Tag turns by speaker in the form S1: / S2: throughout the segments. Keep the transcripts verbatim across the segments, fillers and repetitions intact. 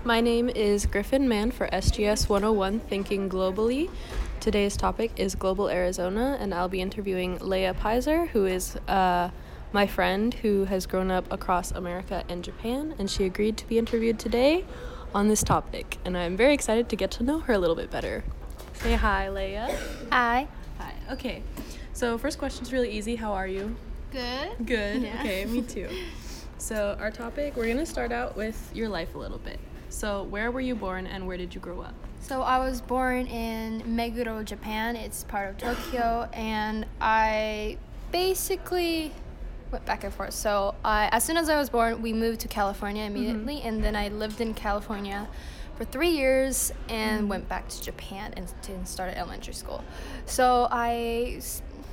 S1: My name is Griffin Mann for S G S one oh one Thinking Globally. Today's topic is Global Arizona, and I'll be interviewing Leah Pizer, who is uh, my friend who has grown up across America and Japan, and she agreed to be interviewed today on this topic, and I'm very excited to get to know her a little bit better. Say hi, Leah.
S2: Hi.
S1: Hi. Okay, so first question's really easy. How are you?
S2: Good.
S1: Good.
S2: Yeah.
S1: Okay, me too. So our topic, we're going to start out with your life a little bit. So where were you born and where did you grow up?
S2: So I was born in Meguro, Japan. It's part of Tokyo, and I basically went back and forth. So I, as soon as I was born, we moved to California immediately, mm-hmm. and then I lived in California for three years and mm-hmm. went back to Japan and, and started elementary school. So I,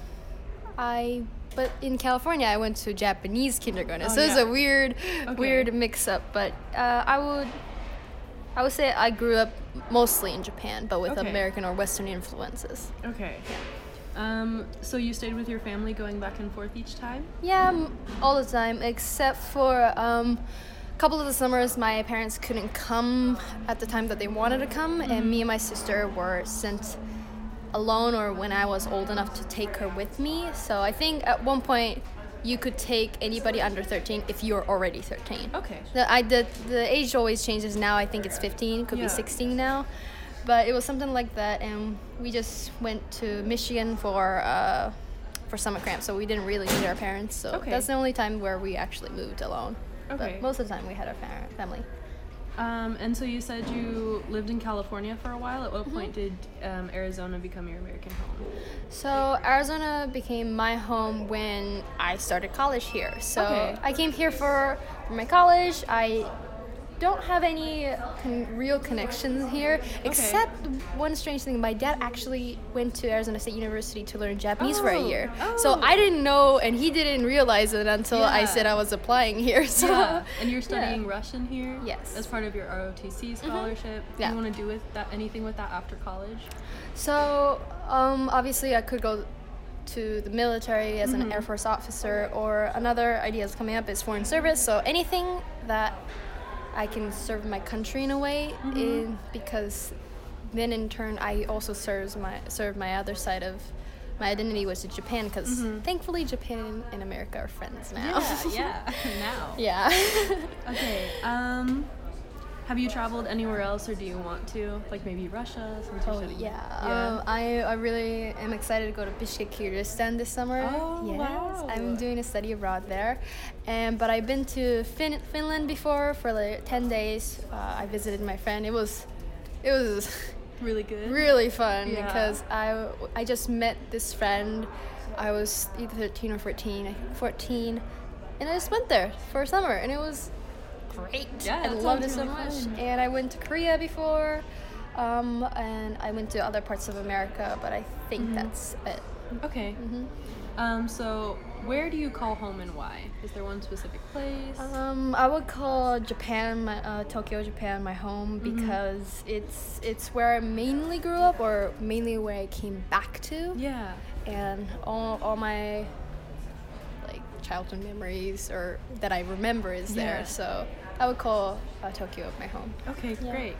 S2: I, but in California, I went to Japanese kindergarten.
S1: Oh,
S2: so
S1: yeah.
S2: it's a weird,
S1: okay.
S2: weird mix-up. But uh, I would. I would say I grew up mostly in Japan, but with
S1: okay.
S2: American or Western influences.
S1: Okay.
S2: Yeah.
S1: Um, so you stayed with your family going back and forth each time?
S2: Yeah, m- all the time, except for um, a couple of the summers my parents couldn't come at the time that they wanted to come, mm-hmm. and me and my sister were sent alone or when I was old enough to take her with me. So I think at one point you could take anybody under thirteen if you're already thirteen.
S1: Okay.
S2: The, I, the, the age always changes now. I think it's fifteen, could
S1: yeah.
S2: be sixteen now. But it was something like that, and we just went to Michigan for uh, for summer camp, so we didn't really meet our parents. So
S1: okay.
S2: that's the only time where we actually moved alone.
S1: Okay.
S2: But most of the time we had our fa- family.
S1: Um, and so you said you lived in California for a while. At what
S2: Mm-hmm.
S1: point did um, Arizona become your American home?
S2: So Arizona became my home when I started college here. So
S1: okay.
S2: I came here for, for my college. I don't have any con- real connections here, except
S1: okay.
S2: one strange thing. My dad actually went to Arizona State University to learn Japanese
S1: oh.
S2: for a year.
S1: Oh.
S2: So I didn't know, and he didn't realize it until
S1: yeah.
S2: I said I was applying here. So
S1: yeah. And you're studying
S2: yeah.
S1: Russian here?
S2: Yes.
S1: As part of your R O T C scholarship?
S2: Mm-hmm.
S1: Do
S2: yeah.
S1: you want to do with that anything with that after college?
S2: So um, obviously I could go to the military as mm-hmm. an Air Force officer, or another idea that's coming up is foreign service. So anything that I can serve my country in a way, mm-hmm. in, because then in turn I also serves my serve my other side of my identity, was in Japan, because mm-hmm. thankfully Japan and America are friends now.
S1: Yeah, yeah, now.
S2: Yeah.
S1: Okay. Um, have you traveled anywhere else, or do you want to? Like maybe Russia? Since you're
S2: Oh
S1: studying.
S2: yeah.
S1: yeah.
S2: Um, I I really am excited to go to Bishkek, Kyrgyzstan this summer.
S1: Oh
S2: yes,
S1: wow.
S2: I'm doing a study abroad there, and but I've been to fin- Finland before for like ten days. Uh, I visited my friend. It was, it was
S1: really good.
S2: really fun
S1: yeah.
S2: because I I just met this friend. I was either thirteen or fourteen. I think fourteen, and I just went there for summer, and it was great.
S1: Yeah,
S2: I
S1: that
S2: loved it
S1: sounds
S2: so
S1: really
S2: much.
S1: fun.
S2: And I went to Korea before, um, and I went to other parts of America, but I think
S1: mm-hmm.
S2: that's it.
S1: Okay.
S2: Mm-hmm.
S1: Um, so where do you call home and why? Is there one specific place?
S2: Um, I would call Japan, my, uh, Tokyo, Japan, my home,
S1: mm-hmm.
S2: because it's it's where I mainly grew up, or mainly where I came back to.
S1: Yeah.
S2: And all all my like childhood memories or that I remember is
S1: yeah.
S2: there. So I would call uh, Tokyo my home.
S1: Okay,
S2: yeah.
S1: great.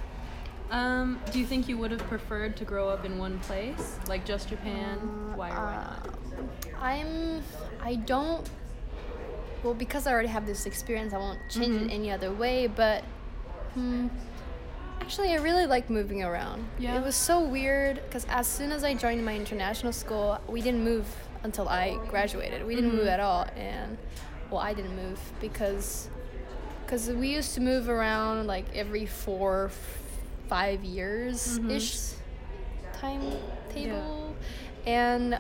S1: Um, do you think you would have preferred to grow up in one place, like just Japan?
S2: Uh,
S1: why or why not?
S2: Uh, I'm. I don't. Well, because I already have this experience, I won't change
S1: mm-hmm.
S2: it any other way. But, hmm, actually, I really like moving around.
S1: Yeah.
S2: It was so weird because as soon as I joined my international school, we didn't move until I graduated. We didn't
S1: mm-hmm.
S2: move at all, and well, I didn't move because because we used to move around like every four, five years ish mm-hmm. timetable, yeah. and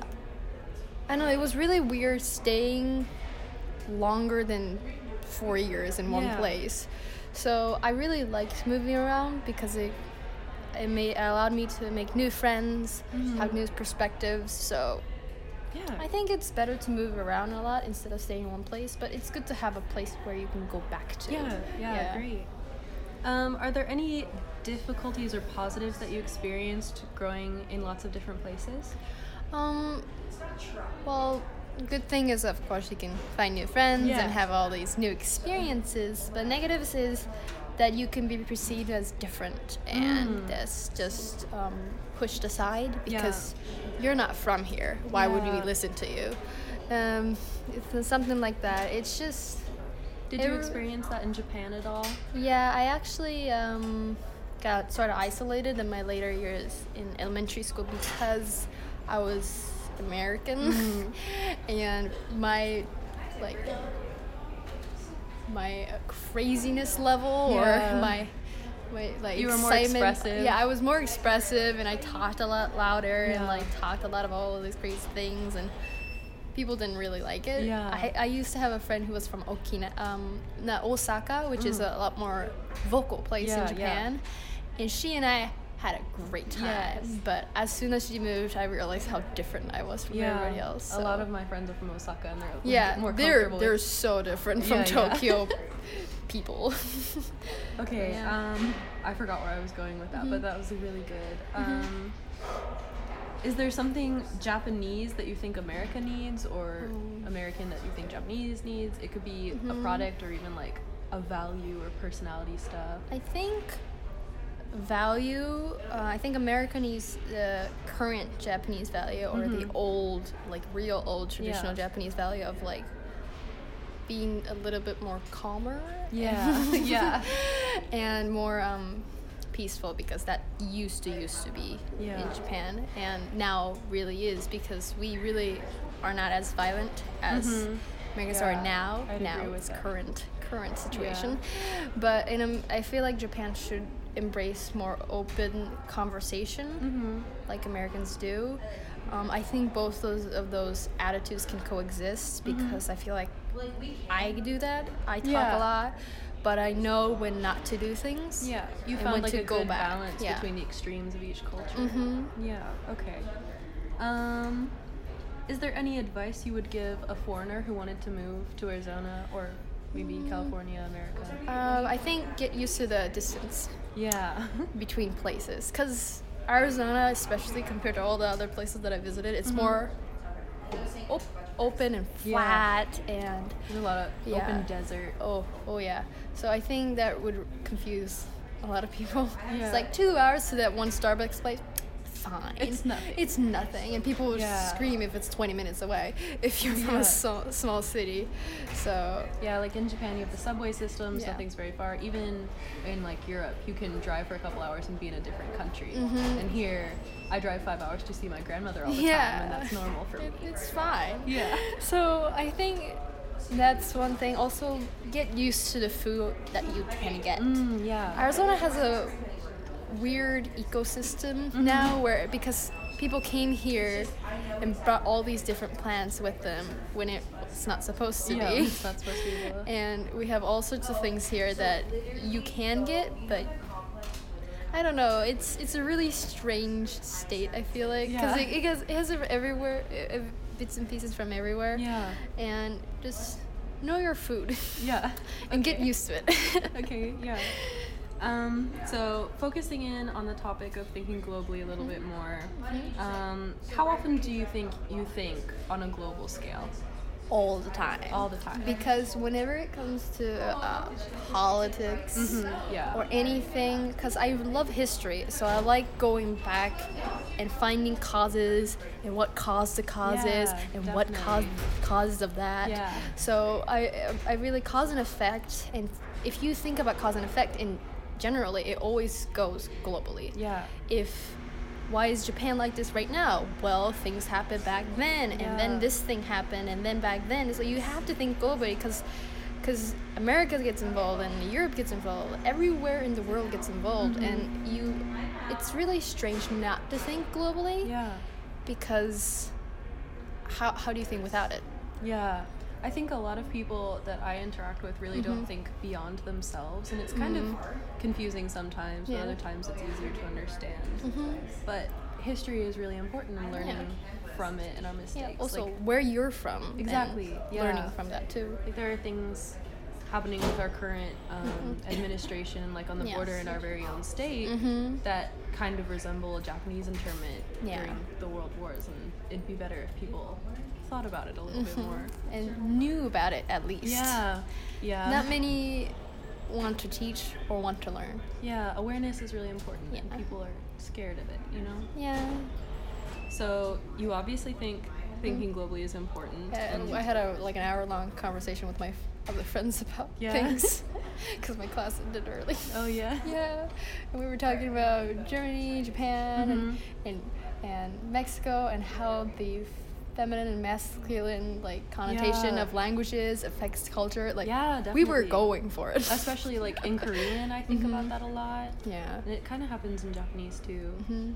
S2: I don't know, it was really weird staying longer than four years in one
S1: yeah.
S2: place. So I really liked moving around because it it made it allowed me to make new friends, mm-hmm. have new perspectives. So
S1: yeah,
S2: I think it's better to move around a lot instead of staying in one place. But it's good to have a place where you can go back to.
S1: Yeah, yeah,
S2: yeah.
S1: great. Um, are there any difficulties or positives that you experienced growing in lots of different places?
S2: Um, well, good thing is, of course, you can find new friends
S1: yeah.
S2: and have all these new experiences. But negatives is that you can be perceived as different and
S1: Mm.
S2: that's just um, pushed aside
S1: Yeah.
S2: because you're not from here. Why would we
S1: Yeah.
S2: listen to you? Um, it's something like that. It's just
S1: Did
S2: It
S1: you
S2: re-
S1: experience that in Japan at all?
S2: yeah. I actually um, got sort of isolated in my later years in elementary school because I was American
S1: Mhm.
S2: and my like my uh, craziness level
S1: Yeah.
S2: or my my like
S1: You were more
S2: excitement.
S1: expressive.
S2: Yeah, I was more expressive and I talked a lot louder and
S1: Yeah.
S2: like talked a lot of all of these crazy things and people didn't really like it.
S1: Yeah.
S2: I, I used to have a friend who was from Okina, um, not Osaka, which is
S1: Mm.
S2: a lot more vocal place
S1: Yeah,
S2: in Japan, and she and I had a great time.
S1: Yes.
S2: But as soon as she moved, I realized how different I was from everybody else.
S1: A
S2: so-
S1: lot of my friends are from Osaka and they're like,
S2: yeah,
S1: more
S2: they're
S1: comfortable.
S2: they're so different from
S1: Yeah, yeah.
S2: Tokyo people.
S1: Okay,
S2: Yeah.
S1: um, I forgot where I was going with that,
S2: Mhm.
S1: but that was really good.
S2: Mhm.
S1: Um, is there something Japanese that you think America needs, or
S2: Mm.
S1: American that you think Japanese needs? It could be a
S2: Mhm.
S1: product or even like a value or personality stuff.
S2: I think value. Uh, I think America needs the current Japanese value or the
S1: Mhm.
S2: old, like real old traditional
S1: Yeah.
S2: Japanese value of like being a little bit more calmer.
S1: Yeah, yeah.
S2: And more um, peaceful because that used to used to be
S1: Yeah.
S2: in Japan and now really is because we really are not as violent as
S1: Mhm.
S2: Americans
S1: Yeah,
S2: are now.
S1: I'd
S2: now
S1: agree with
S2: it's
S1: that.
S2: current current situation, but in um, I feel like Japan should embrace more open conversation
S1: Mm-hmm.
S2: like Americans do. Um, I think both those of those attitudes can coexist
S1: Mhm.
S2: because I feel like I do that. I talk
S1: Yeah.
S2: a lot, but I know when not to do things.
S1: Yeah, you
S2: and
S1: found
S2: when
S1: like
S2: to
S1: a
S2: go
S1: good
S2: back.
S1: balance
S2: Yeah.
S1: between the extremes of each culture.
S2: Mm-hmm.
S1: Yeah, okay. Um, is there any advice you would give a foreigner who wanted to move to Arizona or maybe
S2: Mm.
S1: California, America?
S2: Um, I think get used to the distance
S1: Yeah.
S2: between places because Arizona, especially compared to all the other places that I visited, it's
S1: Mhm.
S2: more op- open and
S1: Yeah.
S2: flat and
S1: There's a lot of
S2: Yeah.
S1: open desert.
S2: oh oh yeah. So I think that would confuse a lot of people.
S1: Yeah.
S2: It's like two hours to that one Starbucks place. Fine.
S1: It's nothing.
S2: It's nothing, and people would
S1: Yeah.
S2: scream if it's twenty minutes away if you're from
S1: Yeah.
S2: a so- small city. So
S1: Yeah, like in Japan, you have the subway systems.
S2: Yeah.
S1: Nothing's very far. Even in like Europe, you can drive for a couple hours and be in a different country.
S2: Mhm.
S1: And here, I drive five hours to see my grandmother all the
S2: yeah,
S1: time, and that's normal for me.
S2: It, it's fine.
S1: Yeah.
S2: So I think that's one thing. Also, get used to the food that you can get.
S1: Mm, yeah.
S2: Arizona has a weird ecosystem
S1: Mhm.
S2: now where because people came here and brought all these different plants with them when it's not supposed to
S1: yeah,
S2: be.
S1: it's not supposed to be able to-
S2: And we have all sorts of things here that you can get, but I don't know. It's it's a really strange state. I feel like because
S1: Yeah.
S2: it, it has it has ev- everywhere uh, bits and pieces from everywhere.
S1: Yeah.
S2: And just know your food
S1: Yeah.
S2: and get
S1: Okay.
S2: used to it.
S1: Okay, yeah. Um, so focusing in on the topic of thinking globally a little bit more,
S2: Mhm.
S1: um, how often do you think you think on a global scale?
S2: All the time.
S1: All the time.
S2: Because whenever it comes to uh, politics
S1: Mhm, yeah.
S2: or anything, because I love history, so I like going back and finding causes and what caused the causes
S1: Yeah,
S2: and what caused
S1: definitely.
S2: causes of that.
S1: Yeah.
S2: So I I really cause and effect, and if you think about cause and effect in generally, it always goes globally.
S1: Yeah.
S2: If why is Japan like this right now? Well, things happened back then, and
S1: Yeah.
S2: then this thing happened, and then back then. So you have to think globally, because because America gets involved, and Europe gets involved. Everywhere in the world gets involved,
S1: Mhm.
S2: and you. It's really strange not to think globally,
S1: Yeah.
S2: because how how do you think without it?
S1: Yeah. I think a lot of people that I interact with really don't
S2: Mhm.
S1: think beyond themselves, and it's kind
S2: Mhm.
S1: of confusing sometimes, but
S2: Yeah.
S1: other times it's easier to understand.
S2: Mhm.
S1: But history is really important in learning
S2: Yeah.
S1: from it and our mistakes.
S2: Yeah. Also,
S1: Like,
S2: where you're from. and
S1: Exactly, yeah.
S2: Learning from that too.
S1: like there are things happening with our current um,
S2: Mhm.
S1: administration, like on the
S2: Yeah.
S1: border in our very own state,
S2: Mhm.
S1: that kind of resemble Japanese internment
S2: Yeah.
S1: during the world wars, and it'd be better if people thought about it a little bit
S2: Mhm.
S1: more.
S2: And knew about it at least.
S1: Yeah, yeah.
S2: Not many want to teach or want to learn.
S1: Yeah, awareness is really important,
S2: Yeah.
S1: and people are scared of it, you know?
S2: Yeah.
S1: So you obviously think thinking globally is important.
S2: Yeah, and I had a like an hour long conversation with my f- other friends about
S1: Yeah.
S2: things because my class ended early.
S1: Oh, yeah?
S2: Yeah, and we were talking about Germany, Japan,
S1: Mhm.
S2: and, and and Mexico, and how the feminine and masculine like connotation
S1: Yeah.
S2: of languages affects culture. Like,
S1: Yeah,
S2: we were
S1: definitely.
S2: going for it.
S1: Especially like in Korean, I think
S2: Mhm.
S1: about that a lot.
S2: Yeah.
S1: And it kind of happens in Japanese too.
S2: hmm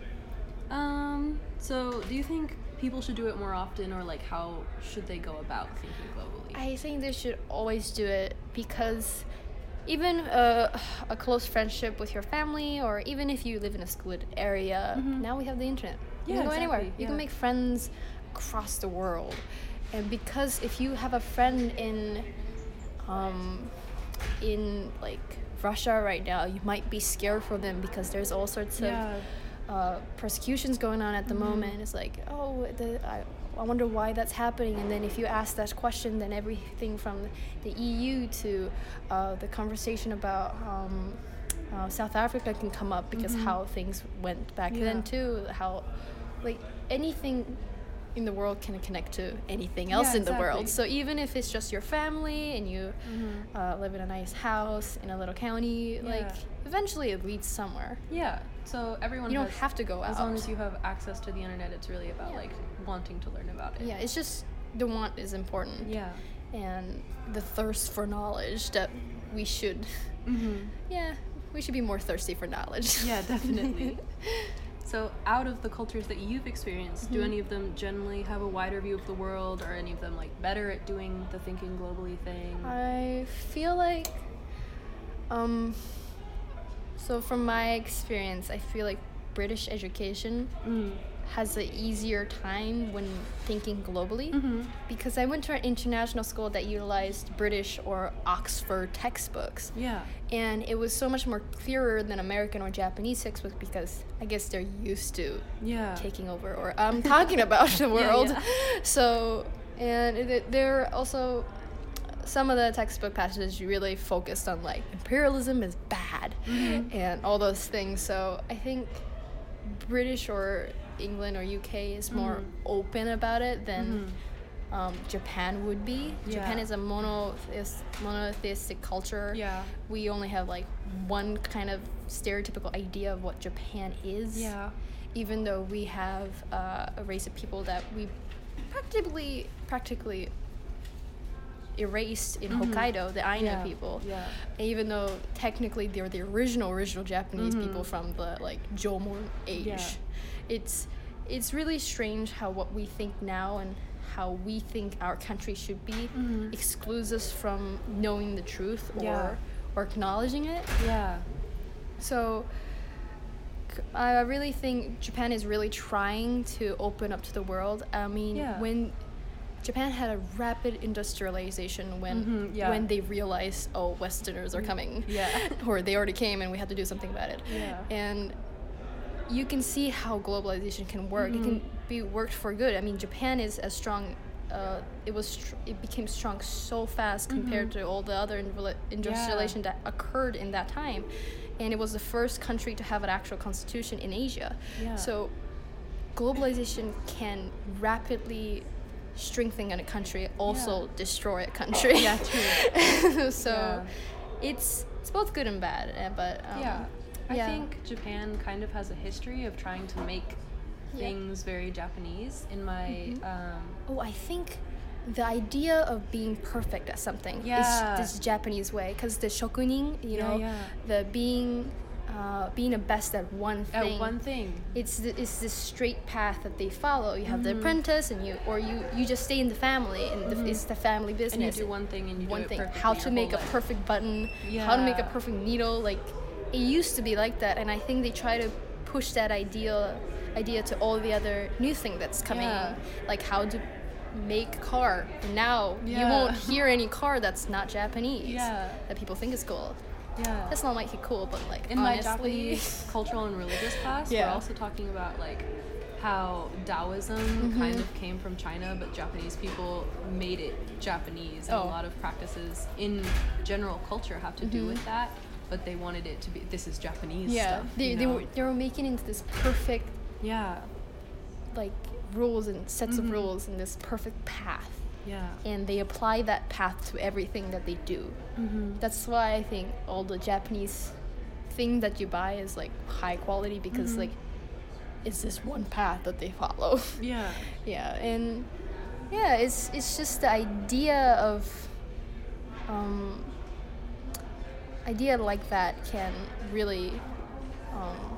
S1: Um, so do you think people should do it more often, or like how should they go about thinking globally?
S2: I think they should always do it because even uh, a close friendship with your family, or even if you live in a secluded area,
S1: Mhm.
S2: now we have the internet. You
S1: Yeah,
S2: can go anywhere.
S1: exactly,
S2: You can
S1: yeah.
S2: make friends across the world. And because if you have a friend in, um, in like Russia right now, you might be scared for them because there's all sorts
S1: Yeah.
S2: of uh, persecutions going on at the
S1: Mhm.
S2: moment. It's like, oh, the, I, I wonder why that's happening. And then if you ask that question, then everything from the E U to uh, the conversation about um, uh, South Africa can come up because
S1: Mhm.
S2: how things went back
S1: Yeah.
S2: then too. How, like, anything in the world can connect to anything else
S1: Yeah,
S2: in the world.
S1: exactly.
S2: So even if it's just your family and you
S1: Mhm.
S2: uh, live in a nice house in a little county, like,
S1: Yeah.
S2: eventually it leads somewhere.
S1: Yeah. So everyone
S2: You don't
S1: has,
S2: have to go
S1: as
S2: out.
S1: long as you have access to the internet. It's really about
S2: Yeah.
S1: like wanting to learn about it.
S2: Yeah, it's just the want is important.
S1: Yeah.
S2: And the thirst for knowledge that we should,
S1: Mhm.
S2: yeah, we should be more thirsty for knowledge.
S1: Yeah, definitely. So, out of the cultures that you've experienced, do
S2: Mhm.
S1: any of them generally have a wider view of the world? Or any of them like better at doing the thinking globally thing?
S2: I feel like, um, so from my experience, I feel like British education
S1: Mm.
S2: has an easier time when thinking globally.
S1: Mm-hmm.
S2: Because I went to an international school that utilized British or Oxford textbooks.
S1: Yeah.
S2: And it was so much more clearer than American or Japanese textbooks because I guess they're used to
S1: Yeah.
S2: taking over or um, talking about the
S1: Yeah,
S2: world.
S1: yeah.
S2: So, and it, they're also, some of the textbook passages really focused on like imperialism is bad
S1: Mhm.
S2: and all those things. So I think British or England or U K is more
S1: Mhm.
S2: open about it than
S1: Mhm.
S2: um, Japan would be.
S1: Yeah.
S2: Japan is a monotheist, monotheistic culture.
S1: Yeah.
S2: We only have like one kind of stereotypical idea of what Japan is.
S1: Yeah.
S2: Even though we have uh, a race of people that we practically practically erased in
S1: Mhm.
S2: Hokkaido, the Ainu
S1: Yeah.
S2: people.
S1: Yeah.
S2: Even though technically they're the original original Japanese
S1: Mhm.
S2: people from the like Jomon age.
S1: Yeah.
S2: It's it's really strange how what we think now and how we think our country should be
S1: Mhm.
S2: excludes us from knowing the truth or
S1: Yeah.
S2: or acknowledging it.
S1: Yeah.
S2: So c- I really think Japan is really trying to open up to the world. I mean,
S1: Yeah.
S2: when Japan had a rapid industrialization when
S1: Mhm, yeah.
S2: when they realized, oh, Westerners are coming.
S1: Yeah.
S2: Or they already came and we had to do something about it.
S1: Yeah.
S2: And you can see how globalization can work. It can be worked for good. I mean, Japan is as strong. Uh, it was str- it became strong so fast compared to all the other invol- industrialization that occurred in that time, and it was the first country to have an actual constitution in Asia.
S1: Yeah.
S2: So globalization can rapidly strengthen a country, also
S1: Yeah.
S2: destroy a country.
S1: Yeah, true.
S2: So
S1: Yeah.
S2: it's it's both good and bad. uh, But um,
S1: Yeah. I
S2: yeah.
S1: think Japan kind of has a history of trying to make
S2: Yeah.
S1: things very Japanese. In my,
S2: Mhm.
S1: um,
S2: Oh, I think the idea of being perfect at something
S1: Yeah.
S2: is this Japanese way, because the shokunin, you
S1: Yeah,
S2: know,
S1: yeah.
S2: the being uh, being the best at one thing.
S1: at one thing.
S2: It's th- it's this straight path that they follow. You have the
S1: Mhm.
S2: apprentice, and you or you you just stay in the family, and the,
S1: Mhm.
S2: it's the family
S1: And you
S2: business.
S1: do one thing and you
S2: one
S1: do it
S2: thing.
S1: perfectly
S2: How
S1: your
S2: to
S1: whole
S2: make a
S1: life.
S2: perfect button. How to make a
S1: Yeah.
S2: perfect needle. Like it used to be like that, and I think they try to push that idea idea to all the other new thing that's coming
S1: Yeah.
S2: in, like how to make a car. And now you
S1: Yeah.
S2: won't hear any car that's not Japanese.
S1: Yeah.
S2: That people think is cool.
S1: Yeah.
S2: That's not like it cool, but like
S1: In my
S2: honestly,
S1: Japanese cultural and religious class,
S2: Yeah.
S1: we're also talking about like how Taoism
S2: Mm-hmm.
S1: kind of came from China, but Japanese people made it Japanese, and
S2: Oh.
S1: a lot of practices in general culture have to do
S2: Mhm.
S1: with that. But they wanted it to be, this is Japanese
S2: Yeah,
S1: stuff.
S2: they
S1: you
S2: they
S1: know?
S2: were they were making into this perfect
S1: Yeah,
S2: like rules and sets
S1: Mhm.
S2: of rules and this perfect path,
S1: yeah.
S2: and they apply that path to everything that they do.
S1: Mm-hmm.
S2: That's why I think all the Japanese thing that you buy is like high quality because
S1: Mhm.
S2: like it's this one path that they follow.
S1: Yeah.
S2: Yeah, and yeah, it's it's just the idea of um, idea like that can really um,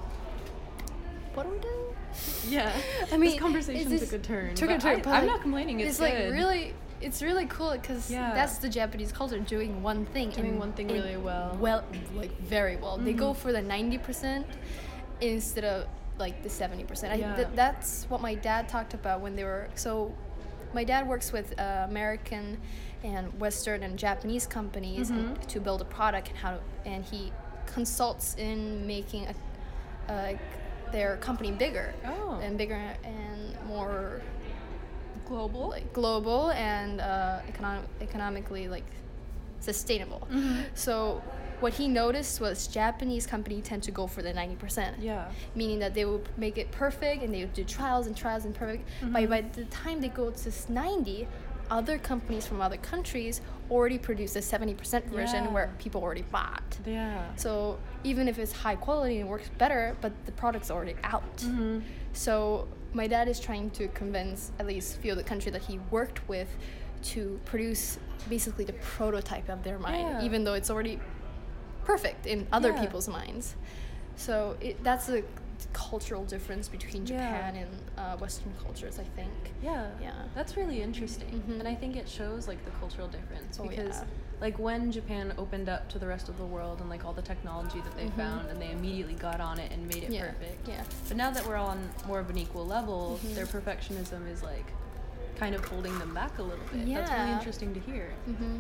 S2: what are we doing?
S1: Yeah.
S2: I mean,
S1: this conversation
S2: it's
S1: took a turn.
S2: took a
S1: but
S2: turn,
S1: I,
S2: but,
S1: I'm
S2: like,
S1: not complaining. It's,
S2: It's like
S1: good.
S2: really, it's really cool because
S1: Yeah.
S2: that's the Japanese culture doing one thing,
S1: Doing
S2: and-
S1: one thing
S2: and
S1: really well.
S2: well, like very well. They go
S1: Mhm.
S2: for the ninety percent instead of like the seventy percent.
S1: Yeah.
S2: I, th- that's what my dad talked about when they were so. My dad works with uh, American and Western and Japanese companies and
S1: Mhm.
S2: to build a product and how to, and he consults in making a, uh, their company bigger
S1: Oh.
S2: and bigger and more
S1: global.
S2: like global and uh, economic, economically like sustainable.
S1: Mhm.
S2: So what he noticed was Japanese company tend to go for the ninety percent.
S1: Yeah.
S2: Meaning that they would make it perfect and they would do trials and trials and perfect. By
S1: Mhm.
S2: by the time they go to ninety, other companies from other countries already produce a seventy percent version
S1: Yeah.
S2: where people already bought.
S1: Yeah.
S2: So even if it's high quality and works better, but the product's already out.
S1: Mhm.
S2: So my dad is trying to convince at least few of the country that he worked with to produce basically the prototype of their mind,
S1: Yeah.
S2: even though it's already perfect in other
S1: Yeah.
S2: people's minds. So it, that's a cultural difference between
S1: Yeah.
S2: Japan and uh, Western cultures, I think.
S1: Yeah.
S2: Yeah.
S1: That's really interesting.
S2: Mhm.
S1: And I think it shows like the cultural difference
S2: Oh,
S1: because
S2: yeah.
S1: like when Japan opened up to the rest of the world and like all the technology that they
S2: Mhm.
S1: found, and they immediately got on it and made it
S2: Yeah.
S1: perfect.
S2: Yeah.
S1: But now that we're on more of an equal level,
S2: Mhm.
S1: their perfectionism is like kind of holding them back a little bit. That's really
S2: Yeah.
S1: interesting to hear.
S2: Mm-hmm.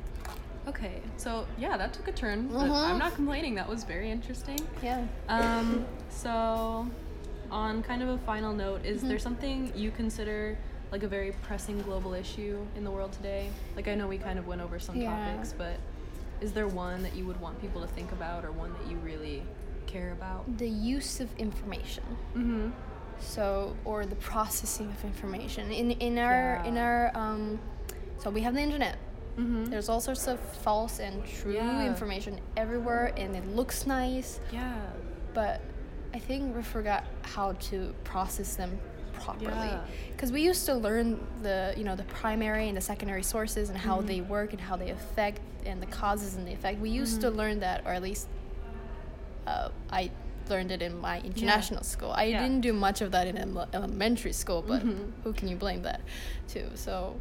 S1: Okay, so yeah, that took a turn, but
S2: Mhm.
S1: I'm not complaining. That was very interesting.
S2: Yeah.
S1: Um, so, on kind of a final note, is
S2: Mm-hmm.
S1: there something you consider like a very pressing global issue in the world today? Like, I know we kind of went over some
S2: Yeah.
S1: topics, but is there one that you would want people to think about, or one that you really care about?
S2: The use of information.
S1: Mm-hmm.
S2: So or the processing of information in in our in
S1: Yeah.
S2: our um so we have the internet.
S1: Mm-hmm.
S2: There's all sorts of false and true
S1: Yeah.
S2: information everywhere, and it looks nice,
S1: Yeah.
S2: but I think we forgot how to process them properly.
S1: Yeah.
S2: Because we used to learn the you know the primary and the secondary sources and how
S1: Mhm.
S2: they work and how they affect and the causes and the effect. We used to
S1: Mhm.
S2: learn that, or at least uh, I learned it in my international school. I
S1: Yeah.
S2: didn't do much of that in ele- elementary school, but
S1: Mhm.
S2: who can you blame that to? So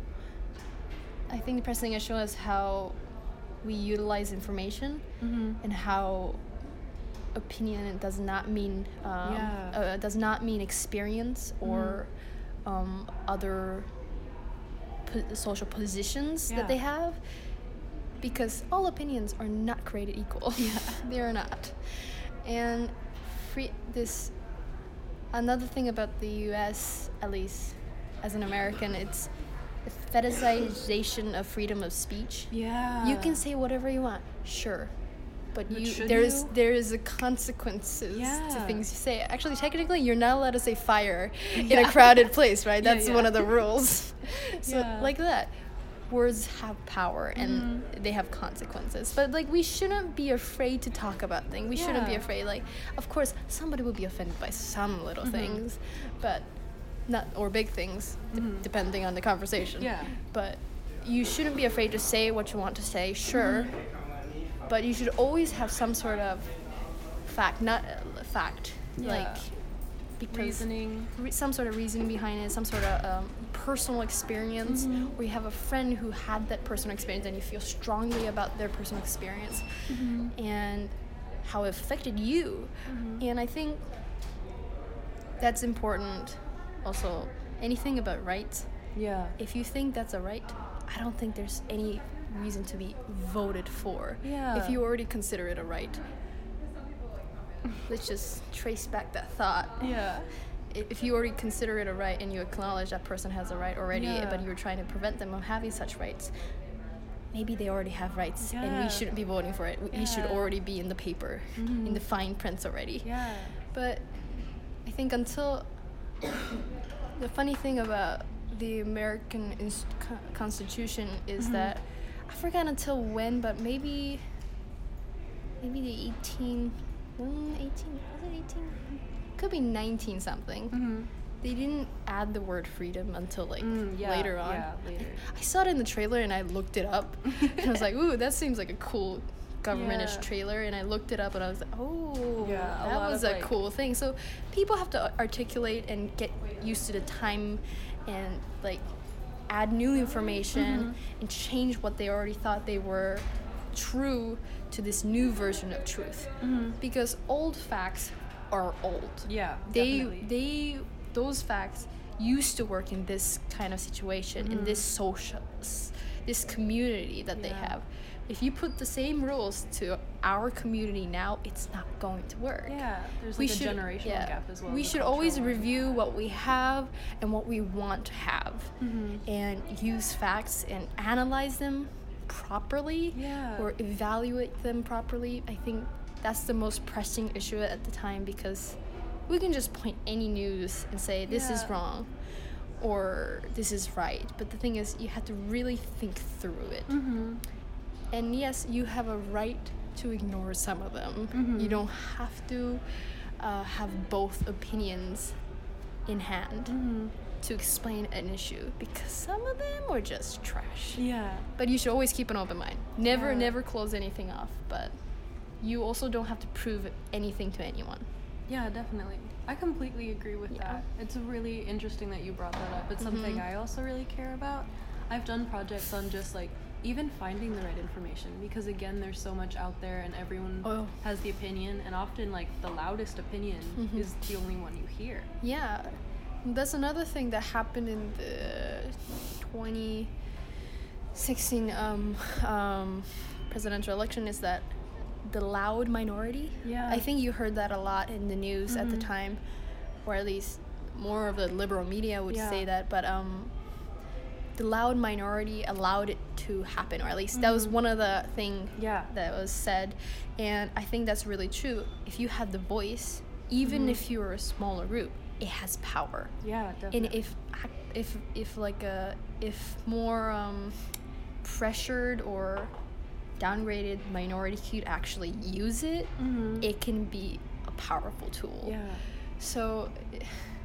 S2: I think the pressing issue is how we utilize information
S1: Mm-hmm.
S2: and how opinion does not mean um,
S1: Yeah.
S2: uh, does not mean experience or um, other po- social positions
S1: Yeah.
S2: that they have, because all opinions are not created equal.
S1: Yeah.
S2: They are not. And free this another thing about the U S, at least as an American, it's the fetishization of freedom of speech.
S1: Yeah.
S2: You can say whatever you want, sure, but
S1: But
S2: you
S1: should
S2: there's
S1: you?
S2: there is a consequences to
S1: Yeah.
S2: things you say. Actually, technically, you're not allowed to say fire in
S1: Yeah.
S2: a crowded place, right?
S1: Yeah,
S2: That's
S1: yeah.
S2: one of the rules. So
S1: Yeah.
S2: like that, words have power and
S1: Mhm.
S2: they have consequences. But like, we shouldn't be afraid to talk about things. We shouldn't be
S1: Yeah.
S2: afraid. Like, of course, somebody will be offended by some little
S1: Mhm.
S2: things, but not or big things, de-
S1: Mhm.
S2: depending on the conversation.
S1: Yeah.
S2: But you shouldn't be afraid to say what you want to say, sure. But you should always have some sort of fact, not uh, fact,
S1: Yeah.
S2: like because
S1: Reasoning.
S2: re- some sort of reason behind it, some sort of um, personal experience,
S1: Mhm.
S2: or you have a friend who had that personal experience and you feel strongly about their personal experience
S1: Mhm.
S2: and how it affected you.
S1: Mhm.
S2: And I think that's important. Also, anything about rights,
S1: Yeah.
S2: if you think that's a right, I don't think there's any reason to be voted for.
S1: Yeah.
S2: If you already consider it a right. Let's just trace back that thought.
S1: Yeah.
S2: i- if you already consider it a right and you acknowledge that person has a right already,
S1: Yeah.
S2: but you're trying to prevent them from having such rights, maybe they already have rights and
S1: Yeah.
S2: we shouldn't be voting for it. We should
S1: Yeah.
S2: already be in the paper,
S1: Mhm.
S2: in the fine prints already.
S1: Yeah.
S2: But I think until the funny thing about the American ins- co- Constitution is
S1: Mhm.
S2: that I forgot until when, but maybe maybe the eighteen, mm, eighteen was it eighteen? Could be nineteen something.
S1: Mm-hmm.
S2: They didn't add the word freedom until like
S1: Mm, yeah,
S2: later on.
S1: yeah, later.
S2: I saw it in the trailer and I looked it up and I was like, ooh, that seems like a cool governmentish
S1: Yeah.
S2: trailer, and I looked it up and I was like, oh,
S1: Yeah, a
S2: that
S1: lot
S2: was
S1: of,
S2: a
S1: like-
S2: cool thing. So people have to articulate and get used to the time and like add new information
S1: Mhm.
S2: and change what they already thought they were true to this new version of truth.
S1: Mm-hmm.
S2: Because old facts are old.
S1: Yeah,
S2: They
S1: definitely.
S2: they those facts used to work in this kind of situation, in
S1: Mhm.
S2: this social s- this community that they
S1: Yeah.
S2: have. If you put the same rules to our community now, it's not going to work.
S1: Yeah, there's
S2: We
S1: like a
S2: should-
S1: generational
S2: yeah.
S1: gap as well.
S2: We
S1: the
S2: should always
S1: cultural one.
S2: review what we have and what we want to have,
S1: Mhm.
S2: and use facts and analyze them properly,
S1: Yeah.
S2: or evaluate them properly. I think that's the most pressing issue at the time, because we can just point any news and say this is
S1: Yeah.
S2: wrong or this is right. But the thing is, you have to really think through it.
S1: Mm-hmm.
S2: And yes, you have a right to ignore some of them.
S1: Mhm.
S2: You don't have to uh, have both opinions in hand
S1: Mm-hmm.
S2: to explain an issue, because some of them are just trash.
S1: Yeah.
S2: But you should always keep an open mind. Never,
S1: Yeah.
S2: never close anything off. But you also don't have to prove anything to anyone.
S1: Yeah, definitely. I completely agree with
S2: Yeah.
S1: that. It's really interesting that you brought that up. It's something
S2: Mhm.
S1: I also really care about. I've done projects on just like even finding the right information, because again, there's so much out there and everyone
S2: Oh.
S1: has the opinion, and often like the loudest opinion
S2: Mhm.
S1: is the only one you hear.
S2: Yeah. That's another thing that happened in the twenty sixteen um, um, presidential election, is that the loud minority.
S1: Yeah.
S2: I think you heard that a lot in the news at the
S1: Mhm.
S2: time, or at least more of the liberal media would
S1: Yeah.
S2: say that. But um, the loud minority allowed it to happen, or at least that was
S1: Mhm.
S2: one of the thing
S1: Yeah.
S2: that was said. And I think that's really true. If you have the voice, even
S1: Mhm.
S2: if you're a smaller group, it has power.
S1: Yeah, definitely.
S2: And if ac- if if like a if more um, pressured or downgraded minority could actually use it,
S1: Mhm.
S2: it can be a powerful tool.
S1: Yeah.
S2: So eh,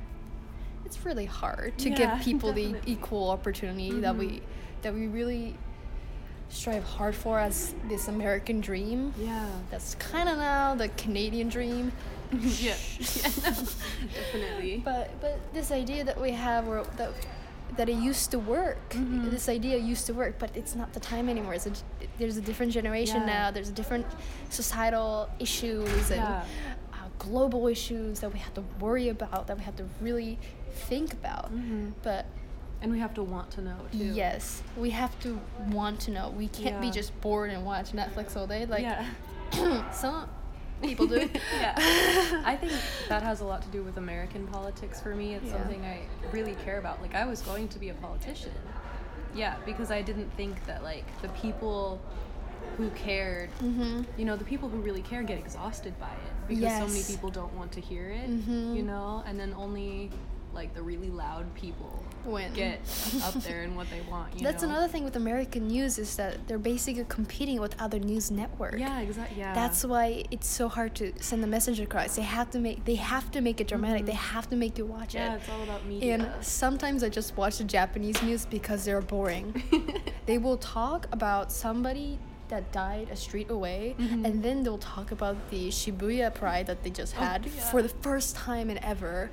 S2: it's really hard to
S1: Yeah,
S2: give people the
S1: definitely.
S2: equal opportunity that
S1: Mhm.
S2: we that we really strive hard for as this American dream.
S1: Yeah.
S2: That's kind of now the Canadian dream.
S1: yeah. yeah no, definitely.
S2: But but this idea that we have, or that that it used to work,
S1: Mhm.
S2: this idea used to work, but it's not the time anymore. It's a, there's a different generation
S1: Yeah.
S2: now. There's different societal issues and
S1: Yeah.
S2: uh, global issues that we have to worry about, that we have to really think about.
S1: Mhm.
S2: But
S1: And we have to want to know too.
S2: yes, we have to want to know. We can't be
S1: Yeah.
S2: just bored and watch Netflix all day. Like
S1: yeah.
S2: some people do.
S1: yeah. I think that has a lot to do with American politics for me. It's
S2: Yeah.
S1: something I really care about. Like, I was going to be a politician. Yeah, because I didn't think that, like, the people who cared,
S2: Mm-hmm.
S1: you know, the people who really care get exhausted by it. Because so many
S2: Yes.
S1: people don't want to hear it,
S2: Mhm.
S1: you know? And then only, like, the really loud people
S2: Win.
S1: get up there in what they want, you
S2: That's
S1: know?
S2: another thing with American news, is that they're basically competing with other news networks.
S1: Yeah, exactly. Yeah.
S2: That's why it's so hard to send the message across. They have to make they have to make it dramatic.
S1: Mhm.
S2: They have to make you watch
S1: Yeah,
S2: it.
S1: it's all about media.
S2: And sometimes I just watch the Japanese news because they're boring. They will talk about somebody that died a street away,
S1: Mhm.
S2: and then they'll talk about the Shibuya Pride that they just
S1: Oh,
S2: had
S1: yeah.
S2: for the first time in ever.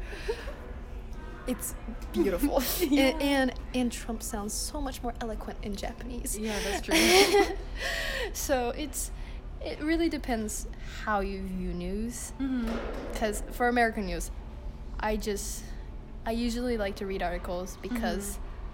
S2: It's beautiful.
S1: Yeah.
S2: and, and and Trump sounds so much more eloquent in Japanese.
S1: Yeah, that's true.
S2: So it's it really depends how you view news.
S1: Mhm.
S2: Because for American news, I just I usually like to read articles because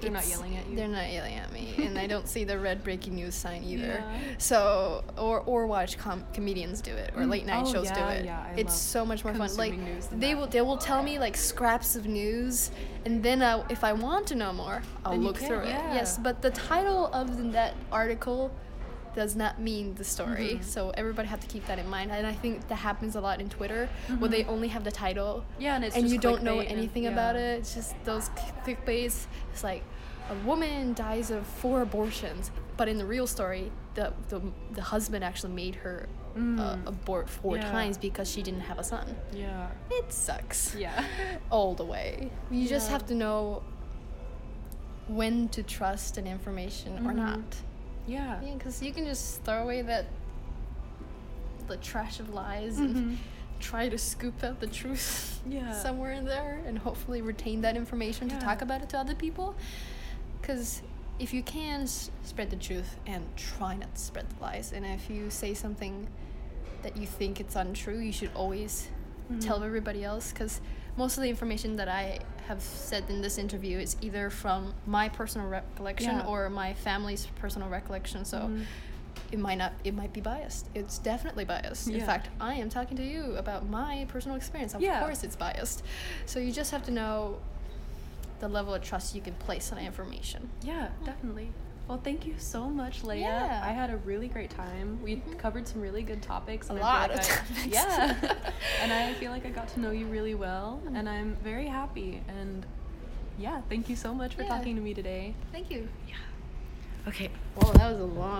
S1: They're not
S2: it's-
S1: yelling at you.
S2: They're not yelling at me, and I don't see the red breaking news sign either.
S1: Yeah.
S2: So, or or watch com- comedians do it, or
S1: Mm.
S2: late night
S1: Oh,
S2: shows do
S1: yeah,
S2: it.
S1: yeah, I
S2: it's
S1: love
S2: so much more fun. Like
S1: consuming news than
S2: they
S1: that.
S2: will they will tell me like scraps of news, and then I, if I want to know more, I'll
S1: Then you
S2: look
S1: can,
S2: through
S1: yeah.
S2: it. Yes, but the title of the, that article does not mean the story.
S1: Mhm.
S2: So everybody have to keep that in mind. And I think that happens a lot in Twitter, where
S1: Mhm.
S2: they only have the title.
S1: Yeah, and it's
S2: and
S1: just
S2: you don't know
S1: clickbait and-
S2: anything
S1: yeah.
S2: about it. It's just those clickbaits. It's like a woman dies of four abortions, but in the real story, the the, the husband actually made her uh,
S1: Mm.
S2: abort four
S1: Yeah.
S2: times because she didn't have a son.
S1: Yeah.
S2: It sucks.
S1: Yeah.
S2: All the way. You just
S1: Yeah.
S2: have to know when to trust an information or
S1: Mhm.
S2: not.
S1: Yeah.
S2: Yeah, because you can just throw away that the trash of lies and
S1: Mhm.
S2: try to scoop out the truth
S1: Yeah.
S2: somewhere in there and hopefully retain that information
S1: Yeah.
S2: to talk about it to other people. Because if you can s- spread the truth and try not to spread the lies, and if you say something that you think it's untrue, you should always
S1: Mhm.
S2: tell everybody else. Because most of the information that I have said in this interview is either from my personal recollection
S1: Yeah.
S2: or my family's personal recollection. So
S1: Mhm.
S2: it might not it might be biased. It's definitely biased. In
S1: Yeah.
S2: fact, I am talking to you about my personal experience. Of
S1: Yeah.
S2: course it's biased. So you just have to know the level of trust you can place on information.
S1: Yeah, definitely. Well, thank you so much, Leia.
S2: Yeah.
S1: I had a really great time. We
S2: Mhm.
S1: covered some really good topics.
S2: A
S1: and I
S2: lot
S1: feel
S2: of
S1: like I-
S2: topics.
S1: Yeah. And I feel like I got to know you really well,
S2: Mm.
S1: and I'm very happy. And yeah, thank you so much for
S2: Yeah.
S1: talking to me today.
S2: Thank you.
S1: Okay.
S2: Well, that was a long